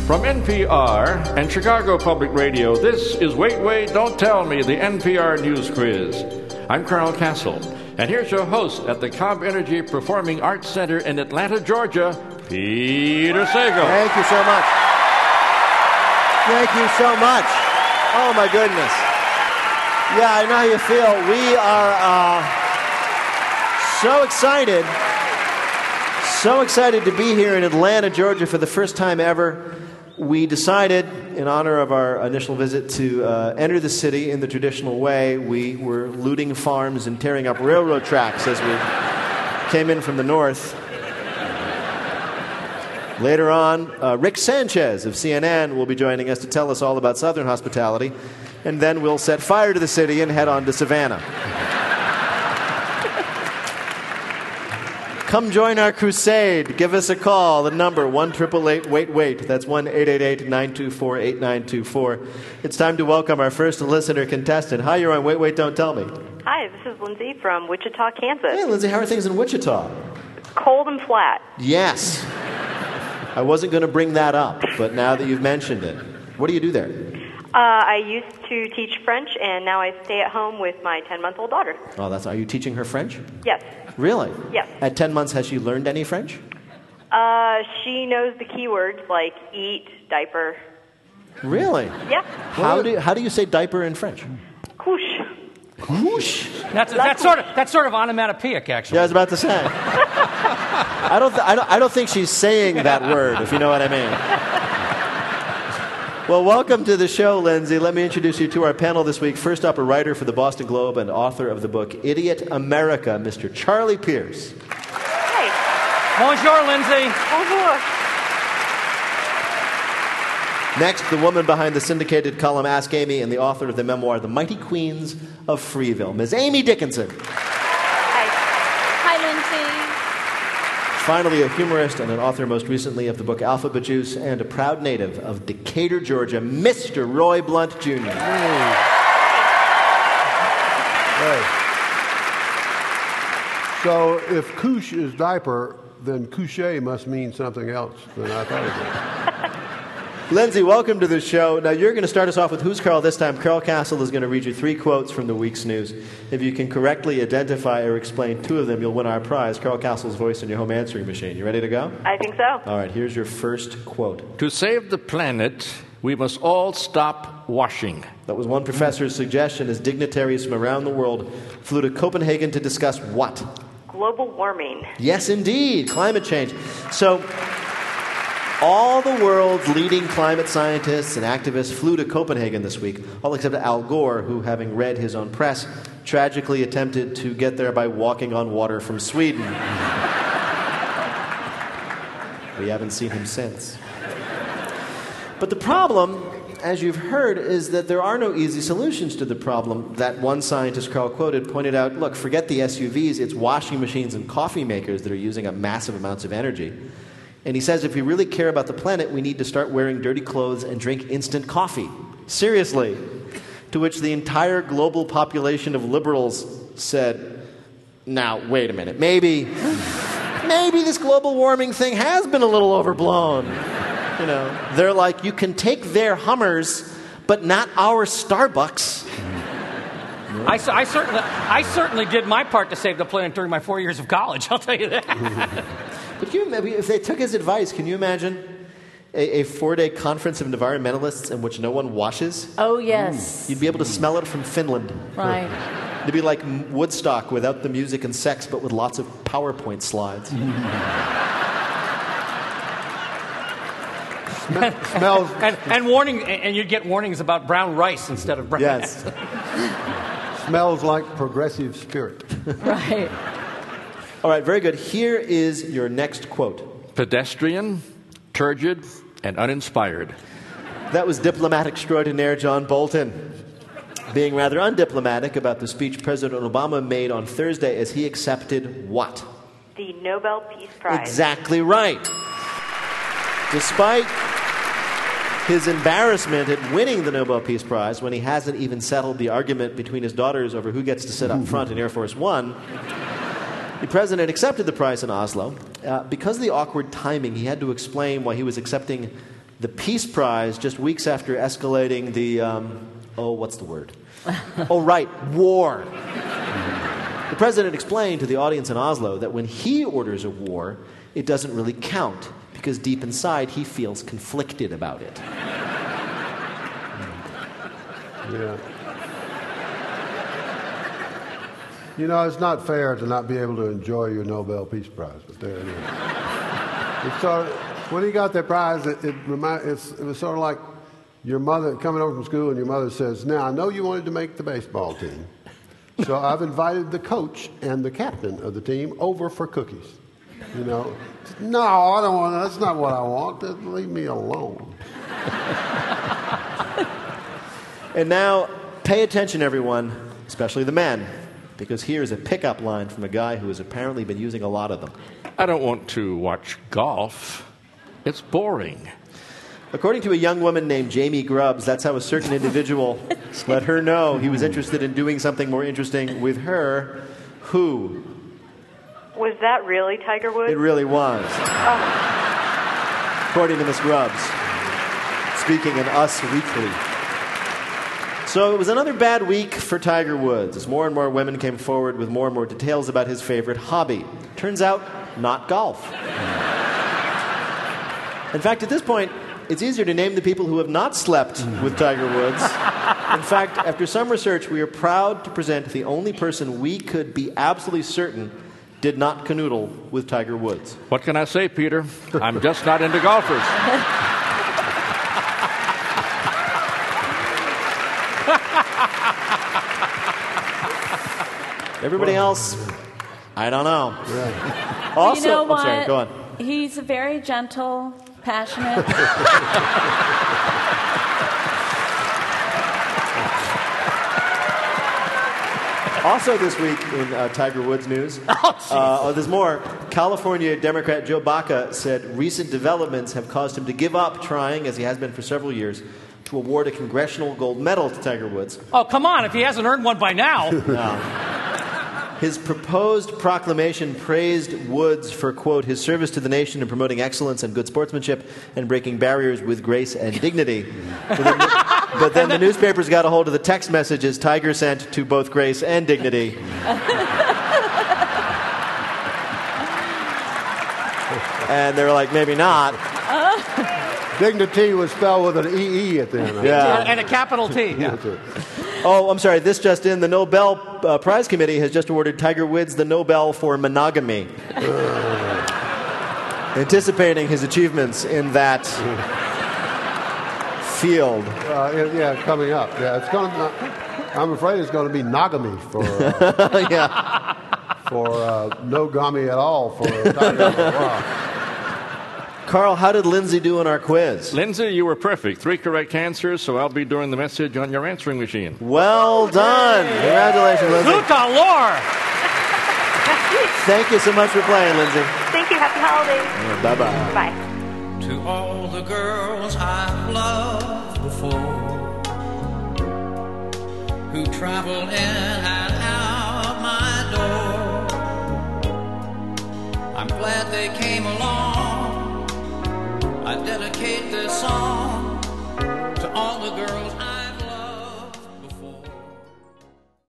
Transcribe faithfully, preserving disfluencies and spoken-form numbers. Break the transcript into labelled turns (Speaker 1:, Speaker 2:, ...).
Speaker 1: From N P R and Chicago Public Radio, this is Wait, Wait, Don't Tell Me, the N P R News Quiz. I'm Carl Castle, and here's your host at the Cobb Energy Performing Arts Center in Atlanta, Georgia, Peter Sagal.
Speaker 2: Thank you so much. Thank you so much. Oh, my goodness. Yeah, I know how you feel. We are uh, so excited, so excited to be here in Atlanta, Georgia for the first time ever. We decided, in honor of our initial visit, to uh, enter the city in the traditional way. We were looting farms and tearing up railroad tracks as we came in from the north. Later on, uh, Rick Sanchez of C N N will be joining us to tell us all about Southern hospitality, and then we'll set fire to the city and head on to Savannah. Come join our crusade. Give us a call. The number, one eight eight eight, wait, wait. That's one eight eight eight, nine two four, eight nine two four. It's time to welcome our first listener contestant. Hi, you're on Wait, Wait, Don't Tell Me.
Speaker 3: Hi, this is Lindsay from Wichita, Kansas.
Speaker 2: Hey, Lindsay, how are things in Wichita?
Speaker 3: Cold and flat.
Speaker 2: Yes. I wasn't going to bring that up, but now that you've mentioned it. What do you do there?
Speaker 3: Uh, I used to teach French, and now I stay at home with my ten-month-old daughter.
Speaker 2: Oh, that's. Are you teaching her French?
Speaker 3: Yes.
Speaker 2: Really?
Speaker 3: Yes.
Speaker 2: At ten months, has she learned any French?
Speaker 3: Uh, she knows the keywords like eat, diaper.
Speaker 2: Really?
Speaker 3: Yeah.
Speaker 2: How do you, how do you say diaper in French?
Speaker 3: Couche.
Speaker 2: Couche.
Speaker 4: That's that's sort of that's sort of onomatopoeic, actually.
Speaker 2: Yeah, I was about to say. I don't, th- I don't I don't think she's saying that word, if you know what I mean. Well, welcome to the show, Lindsay. Let me introduce you to our panel this week. First up, a writer for the Boston Globe and author of the book Idiot America, Mister Charlie Pierce.
Speaker 3: Hey.
Speaker 4: Bonjour, Lindsay.
Speaker 3: Bonjour.
Speaker 2: Next, the woman behind the syndicated column Ask Amy and the author of the memoir The Mighty Queens of Freeville, Miz Amy Dickinson.
Speaker 3: Hi.
Speaker 5: Hi, Lindsay.
Speaker 2: Finally, a humorist and an author most recently of the book Alphabet Juice and a proud native of Decatur, Georgia, Mister Roy Blunt, Junior
Speaker 6: Hey. So if couche is diaper, then couche must mean something else than I thought it did.
Speaker 2: Lindsay, welcome to the show. Now, you're going to start us off with Who's Carl this time. Carl Castle is going to read you three quotes from the week's news. If you can correctly identify or explain two of them, you'll win our prize, Carl Castle's voice in your home answering machine. You ready to go?
Speaker 3: I think so.
Speaker 2: All right, here's your first quote.
Speaker 1: To save the planet, we must all stop washing.
Speaker 2: That was one professor's suggestion as dignitaries from around the world flew to Copenhagen to discuss what?
Speaker 3: Global warming.
Speaker 2: Yes, indeed, climate change. So, all the world's leading climate scientists and activists flew to Copenhagen this week, all except Al Gore, who, having read his own press, tragically attempted to get there by walking on water from Sweden. We haven't seen him since. But the problem, as you've heard, is that there are no easy solutions to the problem. That one scientist Carl quoted pointed out, look, forget the S U Vs, it's washing machines and coffee makers that are using up massive amounts of energy. And he says if we really care about the planet, we need to start wearing dirty clothes and drink instant coffee. Seriously. To which the entire global population of liberals said, now, wait a minute, maybe, maybe this global warming thing has been a little overblown. You know, they're like, you can take their Hummers, but not our Starbucks.
Speaker 4: I, I, certainly, I certainly did my part to save the planet during my four years of college, I'll tell you that.
Speaker 2: But you, if they took his advice, can you imagine a, a four-day conference of environmentalists in which no one washes?
Speaker 5: Oh, yes.
Speaker 2: You'd be able to smell it from Finland.
Speaker 5: Right.
Speaker 2: It'd be like Woodstock without the music and sex, but with lots of PowerPoint slides.
Speaker 6: Smells.
Speaker 4: and, and warning, and you'd get warnings about brown rice instead of brown.
Speaker 2: Yes.
Speaker 6: Smells like progressive spirit.
Speaker 5: Right.
Speaker 2: All right, very good. Here is your next quote.
Speaker 1: Pedestrian, turgid, and uninspired.
Speaker 2: That was diplomat extraordinaire John Bolton, being rather undiplomatic about the speech President Obama made on Thursday as he accepted what?
Speaker 3: The Nobel Peace Prize.
Speaker 2: Exactly right. Despite his embarrassment at winning the Nobel Peace Prize when he hasn't even settled the argument between his daughters over who gets to sit up front in Air Force One, the president accepted the prize in Oslo. Uh, because of the awkward timing, he had to explain why he was accepting the Peace Prize just weeks after escalating the, um, oh, what's the word? Oh, right, war. The president explained to the audience in Oslo that when he orders a war, it doesn't really count because deep inside he feels conflicted about it.
Speaker 6: Yeah. You know, it's not fair to not be able to enjoy your Nobel Peace Prize, but there it is. It's sort of, when he got that prize, it, it, remind, it's, it was sort of like your mother coming over from school and your mother says, now, I know you wanted to make the baseball team, so I've invited the coach and the captain of the team over for cookies. You know, no, I don't want, that's not what I want. Just leave me alone.
Speaker 2: And now, pay attention, everyone, especially the men, because here's a pickup line from a guy who has apparently been using a lot of them.
Speaker 1: I don't want to watch golf. It's boring.
Speaker 2: According to a young woman named Jamie Grubbs, that's how a certain individual let her know he was interested in doing something more interesting with her. Who?
Speaker 3: Was that really Tiger Woods?
Speaker 2: It really was.
Speaker 3: Oh.
Speaker 2: According to Miss Grubbs, speaking in Us Weekly. So it was another bad week for Tiger Woods as more and more women came forward with more and more details about his favorite hobby. Turns out, not golf. In fact, at this point, it's easier to name the people who have not slept with Tiger Woods. In fact, after some research, we are proud to present the only person we could be absolutely certain did not canoodle with Tiger Woods.
Speaker 1: What can I say, Peter? I'm just not into golfers.
Speaker 2: Everybody else, I don't know.
Speaker 6: Yeah.
Speaker 2: Also,
Speaker 5: you know
Speaker 2: I'm
Speaker 5: what?
Speaker 2: sorry, go on.
Speaker 5: He's very gentle, passionate.
Speaker 2: Also this week in uh, Tiger Woods news, oh, uh, there's more. California Democrat Joe Baca said recent developments have caused him to give up trying, as he has been for several years, to award a congressional gold medal to Tiger Woods.
Speaker 4: Oh, come on, if he hasn't earned one by now.
Speaker 2: No. His proposed proclamation praised Woods for, quote, his service to the nation in promoting excellence and good sportsmanship and breaking barriers with grace and dignity. But then, but then the newspapers got a hold of the text messages Tiger sent to both grace and dignity. And they were like, maybe not.
Speaker 6: Dignity was spelled with an E E at the end.
Speaker 2: Yeah.
Speaker 4: And a capital T. Yeah.
Speaker 2: Oh, I'm sorry. This just in. The Nobel uh, Prize Committee has just awarded Tiger Woods the Nobel for monogamy. Uh. Anticipating his achievements in that field.
Speaker 6: Uh, yeah, coming up. Yeah, it's going to. I'm afraid it's going to be nogamy for. Uh,
Speaker 2: yeah.
Speaker 6: For uh, no gummy at all for Tiger.
Speaker 2: Carl, how did Lindsay do in our quiz?
Speaker 1: Lindsay, you were perfect. Three correct answers, so I'll be doing the message on your answering machine.
Speaker 2: Well done. Congratulations, Lindsay.
Speaker 4: Salute to Lore.
Speaker 2: Thank you so much for playing, Lindsay.
Speaker 3: Thank you. Happy holidays.
Speaker 2: Uh, bye-bye.
Speaker 3: Bye.
Speaker 7: To all the girls I've loved before, who travel in and